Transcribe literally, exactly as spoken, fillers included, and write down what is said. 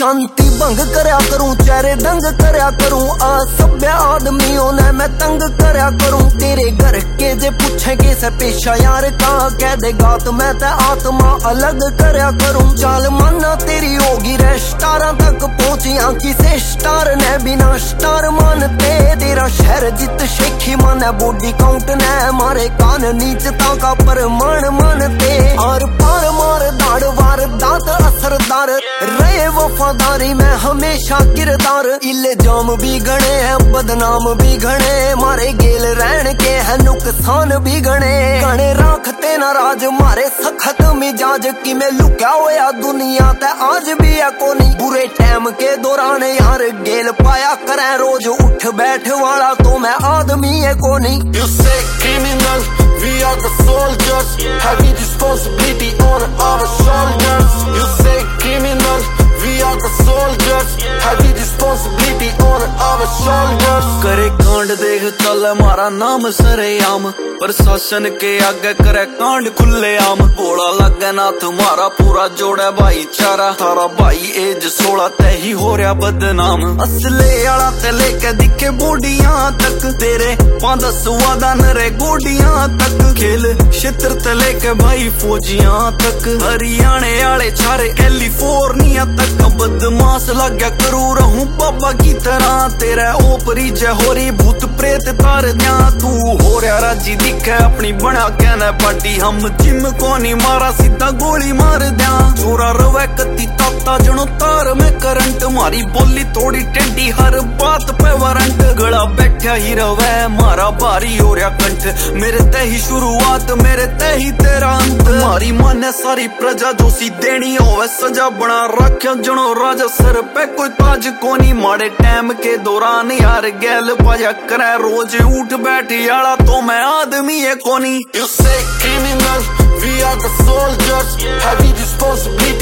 शांति भंग करया करूं, चेहरे दंग करया करूं, असभ्य आदमियों ने मैं तंग करया करूं। तेरे घर के जे पूछे के से पेशा यार का, कह देगा तो मैं ते आत्मा अलग करया करूं। चाल माना तेरी होगी रे स्टारा तक पहुंची, किसे स्टार ने बिना स्टार मानते। तेरा शहर जित शेखी माने बॉडी काउंट ने मारे कान नीचता का प्रमाण मानते। और पार मार दाड़ वार दांत असरदार रहे वफादारी में हमेशा किरदार। इल्जाम भी गणे हैं बदनाम भी घने, मारे गेल रहन के है नुकसान भी गणे। गणे राखते ना राज मारे सखत मिजाज की में लुका होया दुनिया ते आज भी है कोनी। बुरे टाइम के दौरान यार गेल पाया करे रोज उठ बैठ वाला तो मैं आदमी है कोनी। You say criminal, we are the soldiers, heavy responsibility on our shoulders. You say criminal, we are the soldiers, heavy responsibility on our shoulders. करे कांड देख चल मारा नाम सरेआम, प्रशासन के आगे करे कांड खुले आम। बोला लगे ना तुम्हारा पूरा जोड़ा भाईचारा, थारा भाई एज सोलह ते ही हो रहा बदनाम। असले आला ते लेके दिखे बॉडियां तक, तेरे पांच सुवादा नरे गोडियां तक। खेल क्षेत्र ते लेके भाई फौजियां तक, हरियाणे आले छारे कैलिफोर्निया तक। बदमाश लग्या करू रहूं बाबा की तरह, तेरे ओपरी जय होरी भूत प्रेत तार दिया। तू हो रहा राजी दिखे अपनी बना कहना पार्टी, हम जिम को नहीं मारा सीधा गोली मार दिया। चोरा रवे कत्ती ताता जनो तार में करंट, मारी बोली थोड़ी टेढ़ी हर बात पे वारंट। गला बैठा ही रवे मारा भारी हो रहा कंठ, मेरे ते ही शुरुआत मेरे ते ही तेरा अंत। मारी माने सारी प्रजा जो सी देनी होवे सजा, बना रख्या जनो राजा सर पे कोई ताज कोनी। माड़े टाइम के दौरान यार गैल पाया करे रोज उठ बैठ याला तो मैं आदमी है कोनी। You say criminal, we are the soldiers, heavy responsibility